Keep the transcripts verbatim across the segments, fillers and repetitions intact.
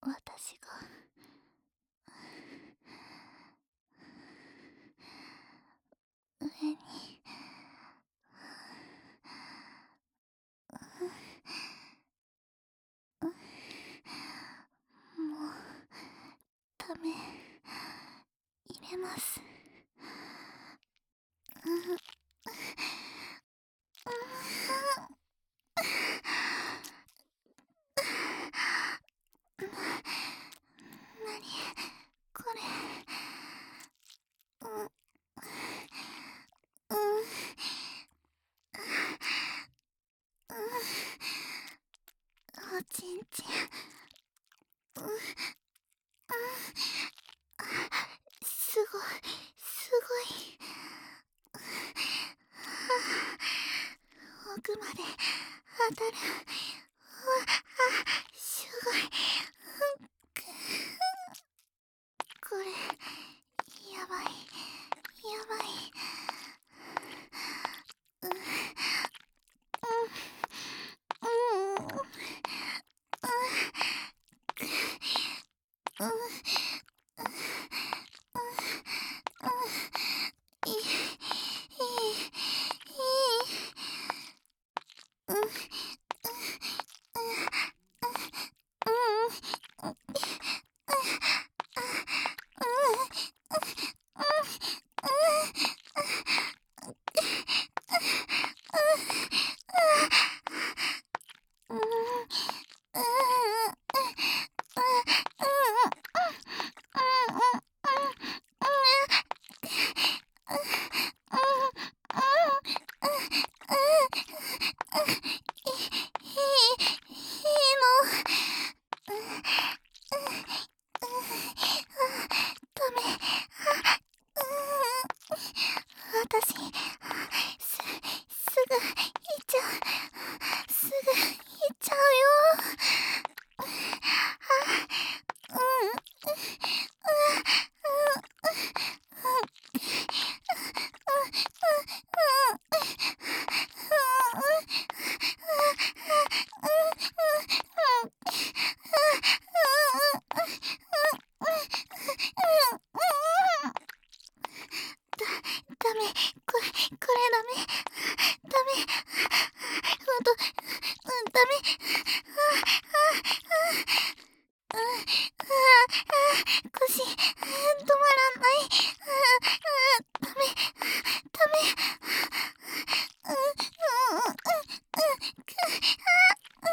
私が上にもうダメ入れます。なにこれ。うんうんおちんちん。うんうんすごいすごい。奥まで当たる。すごい。これやばいやばい。うんうんうんうんいいいいいいうんうん私、す、すぐ、行っちゃう。すぐ、行っちゃうよ。うん、うん、ダメ、これ、これダメ。ダメ。ほんと、うん、ダメ。うん、ああ、腰、止まらない。ダメ、ダメ。うん、うん、うん、うん、く、あ、うん、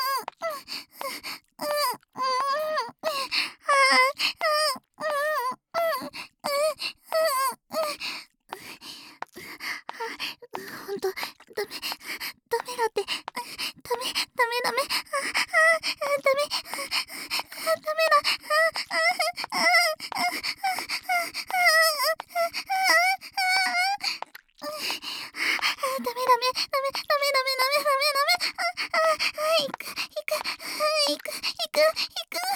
うん、うん、うん、ああ、うん、うん、うん、ほんと、ダメ、ダメだって。ダメ、ダメ、ダメ。あ、あ、ダメ、ダメだ。あ、あ、あ、ダメダメダメダメダメダメダメダメダメ。あ、あ、行く行く行く行く行く。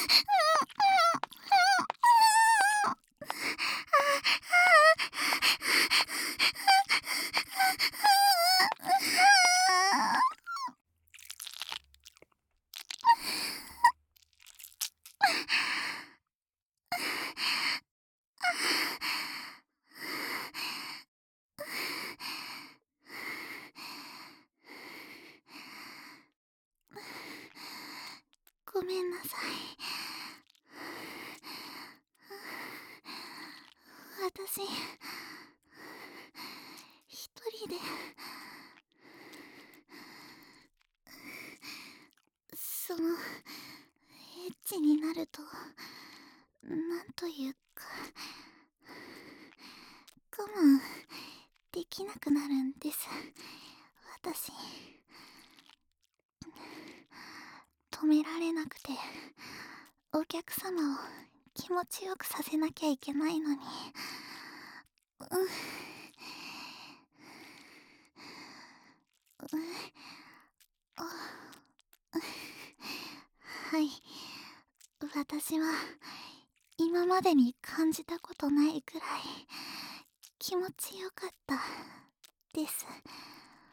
ごめんなさい。私、一人で、その、エッチになると、なんというか、我慢できなくなるんです。私、止められなくて、お客様を気持ちよくさせなきゃいけないのに。うん、うん、あ、はい。私は今までに感じたことないくらい気持ちよかったです。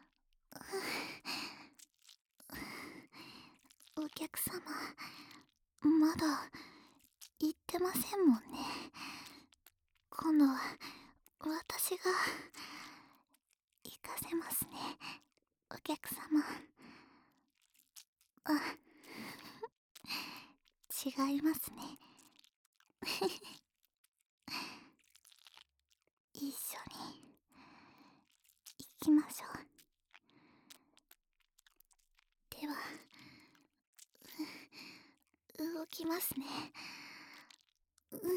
お客様、 まだ行ってませんもんね。今度は私が行かせますね、お客様。あ、違いますね。一緒に行きましょう。では、動きますね。うう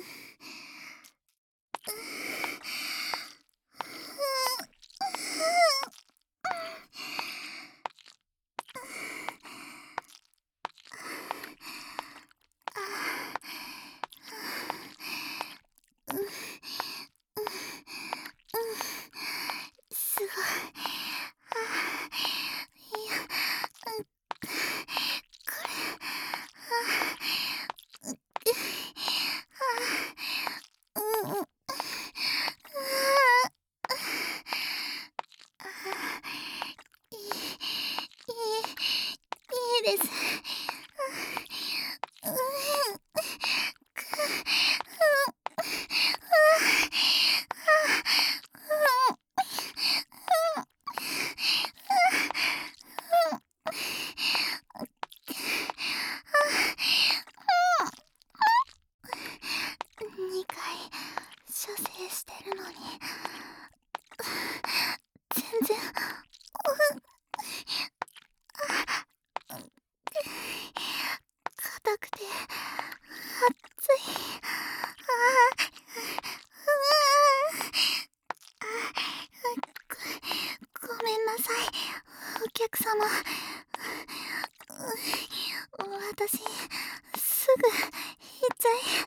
すごい。いや、これ、うん、うん、いい、いい、いいです。うん、にかい射精してるのに全然、硬くて熱い。あご、ごめんなさい、お客様。私、すぐ行っちゃい。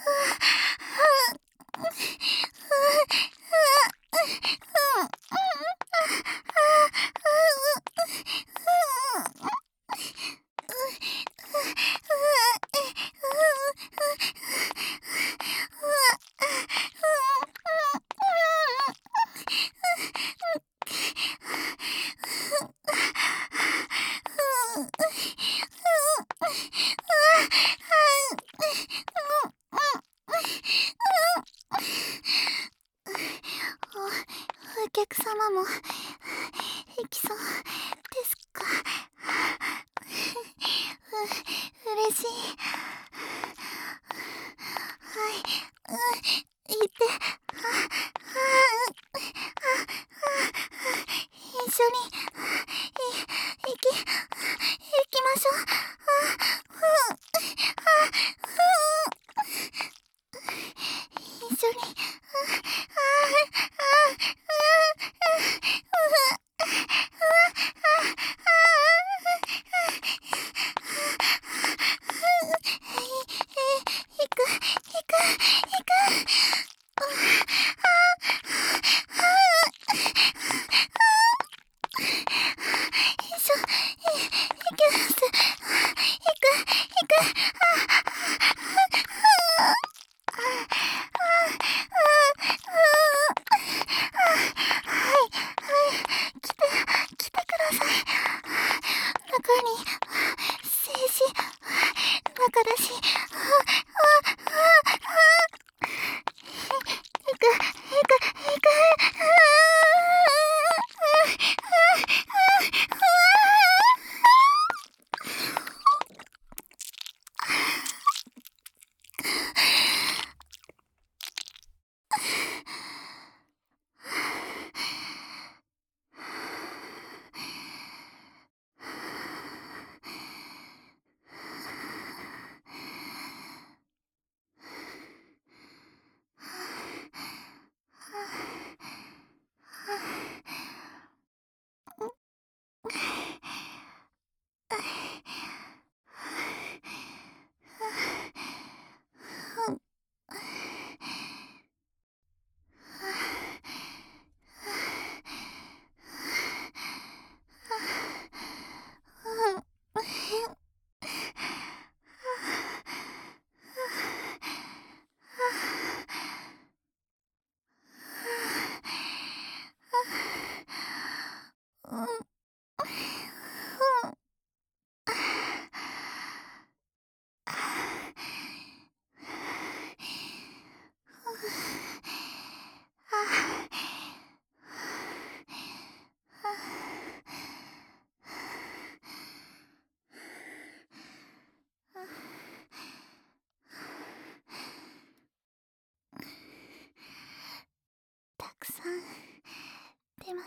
お、お客様も行きそうですか？う、嬉しい。はい、うん、行って、あ、あ、一緒に、い、行き、行きましょう。あ、うん、あ、うん、一緒に、あ、あ、あ、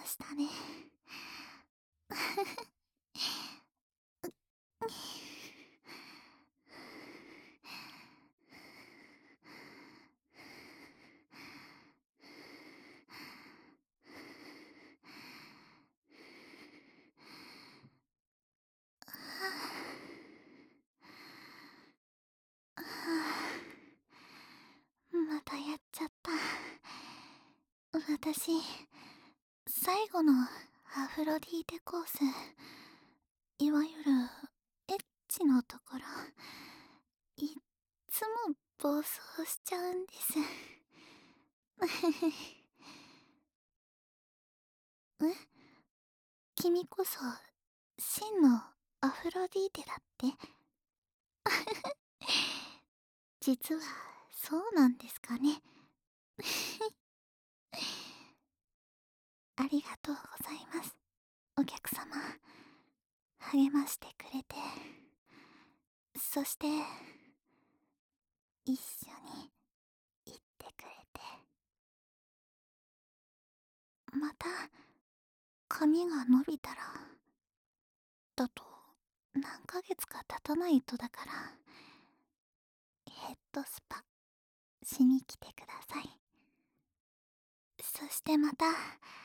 したね。またやっちゃった。私、最後のアフロディーテコース、いわゆるエッチのところ、いっつも暴走しちゃうんです。え、君こそ真のアフロディーテだって？実はそうなんですかね。ありがとうございます、お客様。励ましてくれて、そして一緒に行ってくれて。また髪が伸びたらだと何ヶ月か経たないとだから、ヘッドスパしに来てください。そしてまた